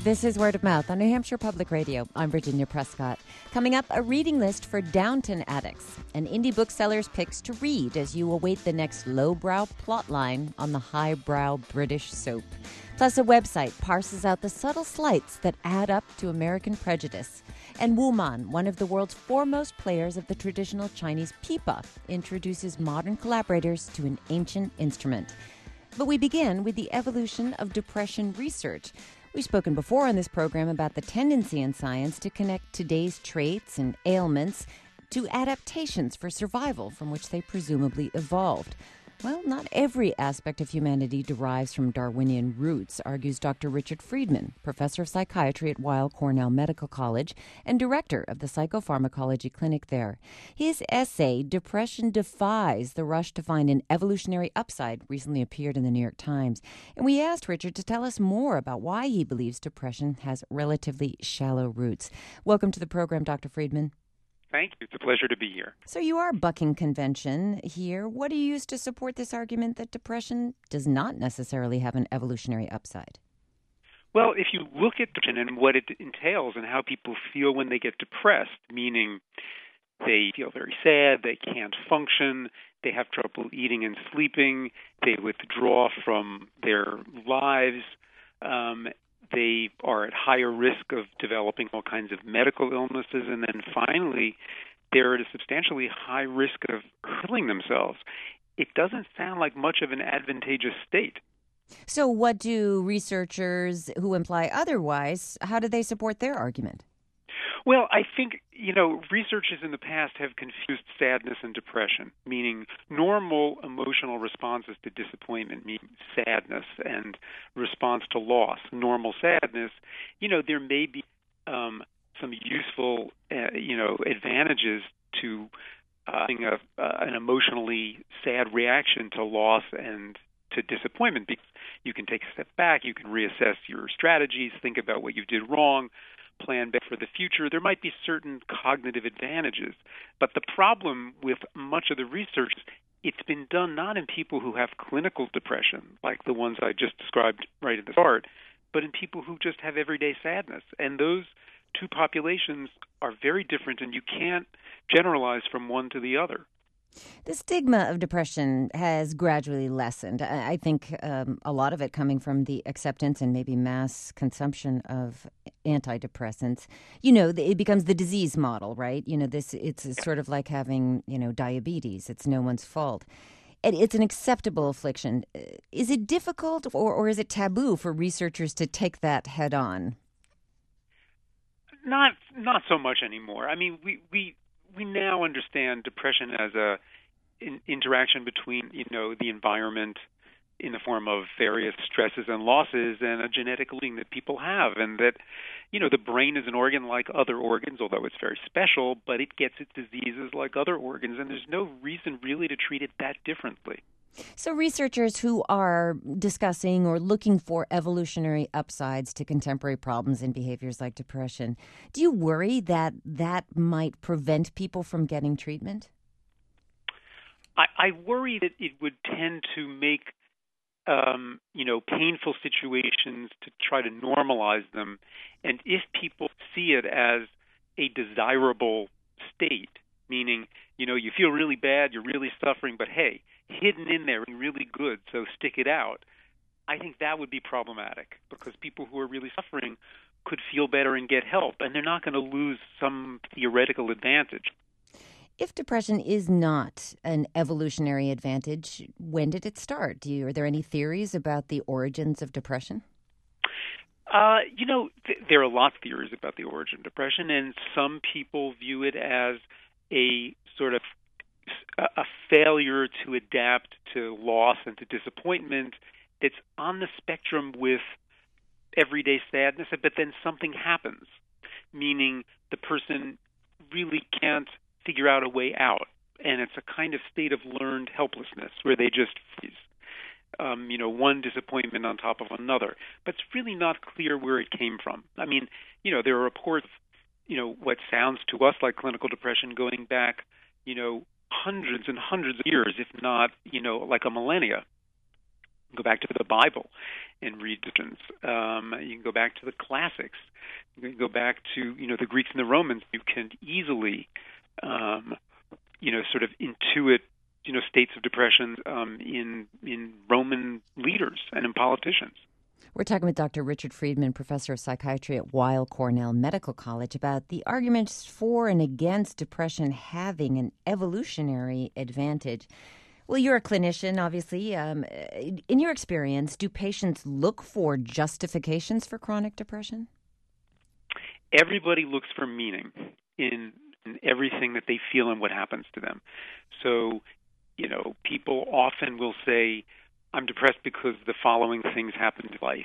This is Word of Mouth on New Hampshire Public Radio. I'm Virginia Prescott. Coming up, a reading list for Downton addicts, an indie bookseller's picks to read as you await the next lowbrow plotline on the highbrow British soap. Plus, a website parses out the subtle slights that add up to American prejudice. And Wu Man, one of the world's foremost players of the traditional Chinese pipa, introduces modern collaborators to an ancient instrument. But we begin with the evolution of depression research. We've spoken before on this program about the tendency in science to connect today's traits and ailments to adaptations for survival from which they presumably evolved. Well, not every aspect of humanity derives from Darwinian roots, argues Dr. Richard Friedman, professor of psychiatry at Weill Cornell Medical College and director of the psychopharmacology clinic there. His essay, Depression Defies the Rush to Find an Evolutionary Upside, recently appeared in the New York Times. And we asked Richard to tell us more about why he believes depression has relatively shallow roots. Welcome to the program, Dr. Friedman. Thank you. It's a pleasure to be here. So you are bucking convention here. What do you use to support this argument that depression does not necessarily have an evolutionary upside? Well, if you look at depression and what it entails and how people feel when they get depressed, meaning they feel very sad, they can't function, they have trouble eating and sleeping, they withdraw from their lives, they are at higher risk of developing all kinds of medical illnesses, and then finally, they're at a substantially high risk of killing themselves. It doesn't sound like much of an advantageous state. So what do researchers who imply otherwise, how do they support their argument? Well, I think, researchers in the past have confused sadness and depression, meaning normal emotional responses to disappointment mean sadness and response to loss. Normal sadness, there may be some useful, advantages to having an emotionally sad reaction to loss and to disappointment, because you can take a step back, you can reassess your strategies, think about what you did wrong, plan better for the future. There might be certain cognitive advantages. But the problem with much of the research, it's been done not in people who have clinical depression, like the ones I just described right at the start, but in people who just have everyday sadness. And those two populations are very different, and you can't generalize from one to the other. The stigma of depression has gradually lessened. I think a lot of it coming from the acceptance and maybe mass consumption of antidepressants. It becomes the disease model, right? It's sort of like having, diabetes. It's no one's fault. It's an acceptable affliction. Is it difficult or is it taboo for researchers to take that head on? Not so much anymore. I mean, we now understand depression as an interaction between, the environment in the form of various stresses and losses and a genetic link that people have, and that, the brain is an organ like other organs, although it's very special, but it gets its diseases like other organs, and there's no reason really to treat it that differently. So researchers who are discussing or looking for evolutionary upsides to contemporary problems and behaviors like depression, do you worry that that might prevent people from getting treatment? I worry that it would tend to make, painful situations to try to normalize them. And if people see it as a desirable state, meaning, you feel really bad, you're really suffering, but hey, hidden in there and really good, so stick it out, I think that would be problematic, because people who are really suffering could feel better and get help, and they're not going to lose some theoretical advantage. If depression is not an evolutionary advantage, when did it start? Are there any theories about the origins of depression? There are a lot of theories about the origin of depression, and some people view it as a sort of a failure to adapt to loss and to disappointment that's on the spectrum with everyday sadness, but then something happens, meaning the person really can't figure out a way out, and it's a kind of state of learned helplessness where they just freeze, one disappointment on top of another. But it's really not clear where it came from. I mean, there are reports, what sounds to us like clinical depression going back, hundreds and hundreds of years, if not, like a millennia. Go back to the Bible and read depressions. You can go back to the classics. You can go back to the Greeks and the Romans. You can easily sort of intuit states of depression in Roman leaders and in politicians. We're talking with Dr. Richard Friedman, professor of psychiatry at Weill Cornell Medical College, about the arguments for and against depression having an evolutionary advantage. Well, you're a clinician, obviously. In your experience, do patients look for justifications for chronic depression? Everybody looks for meaning in everything that they feel and what happens to them. So, people often will say, I'm depressed because the following things happened in life.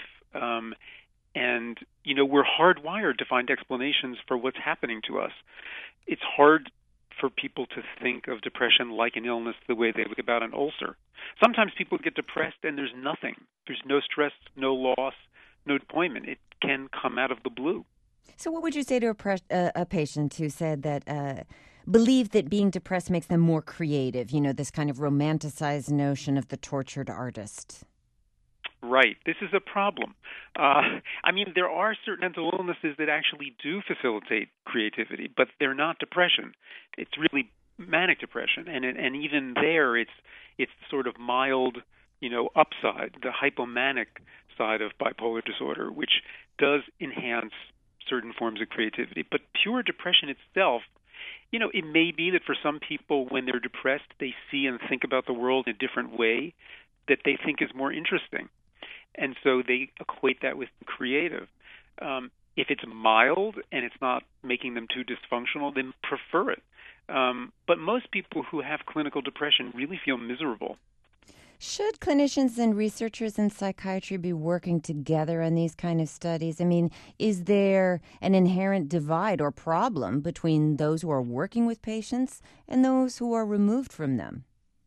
And we're hardwired to find explanations for what's happening to us. It's hard for people to think of depression like an illness the way they look about an ulcer. Sometimes people get depressed and there's nothing. There's no stress, no loss, no disappointment. It can come out of the blue. So what would you say to a patient who said that believed that being depressed makes them more creative, this kind of romanticized notion of the tortured artist? Right. This is a problem. There are certain mental illnesses that actually do facilitate creativity, but they're not depression. It's really manic depression, and even there, it's sort of mild, upside, the hypomanic side of bipolar disorder, which does enhance certain forms of creativity. But pure depression itself, it may be that for some people, when they're depressed, they see and think about the world in a different way that they think is more interesting. And so they equate that with creative. If it's mild and it's not making them too dysfunctional, they prefer it. But most people who have clinical depression really feel miserable. Should clinicians and researchers in psychiatry be working together on these kind of studies? Is there an inherent divide or problem between those who are working with patients and those who are removed from them?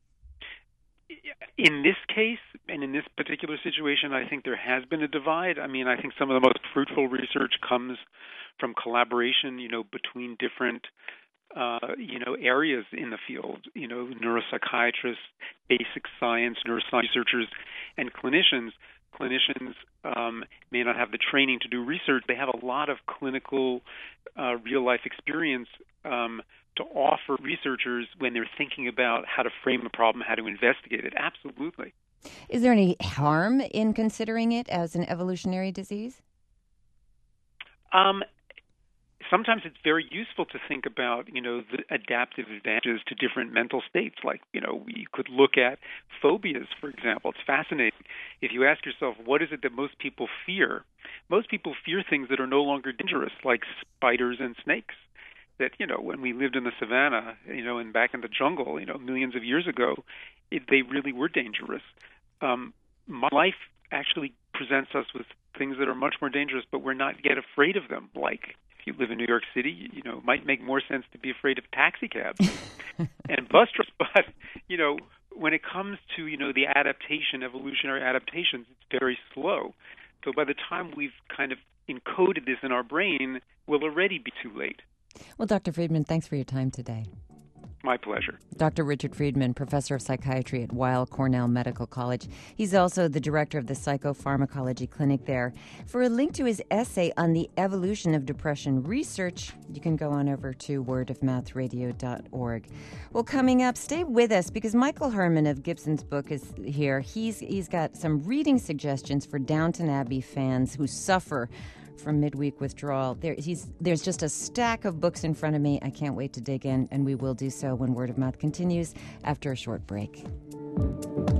In this case, and in this particular situation, I think there has been a divide. I think some of the most fruitful research comes from collaboration, between different areas in the field, neuropsychiatrists, basic science, neuroscience researchers, and clinicians. Clinicians may not have the training to do research. They have a lot of clinical, real-life experience to offer researchers when they're thinking about how to frame a problem, how to investigate it. Absolutely. Is there any harm in considering it as an evolutionary disease? Sometimes it's very useful to think about, the adaptive advantages to different mental states. Like, we could look at phobias, for example. It's fascinating. If you ask yourself, what is it that most people fear? Most people fear things that are no longer dangerous, like spiders and snakes. That, when we lived in the savannah, and back in the jungle, millions of years ago, they really were dangerous. My life actually presents us with things that are much more dangerous, but we're not yet afraid of them. Like, if you live in New York City, it might make more sense to be afraid of taxi cabs and bus trips. But, when it comes to, the evolutionary adaptations, it's very slow. So by the time we've kind of encoded this in our brain, we'll already be too late. Well, Dr. Friedman, thanks for your time today. My pleasure. Dr. Richard Friedman, professor of psychiatry at Weill Cornell Medical College. He's also the director of the psychopharmacology clinic there. For a link to his essay on the evolution of depression research, you can go on over to wordofmouthradio.org. Well, coming up, stay with us because Michael Herman of Gibson's Book is here. He's got some reading suggestions for Downton Abbey fans who suffer from midweek withdrawal. There's just a stack of books in front of me. I can't wait to dig in, and we will do so when Word of Mouth continues after a short break.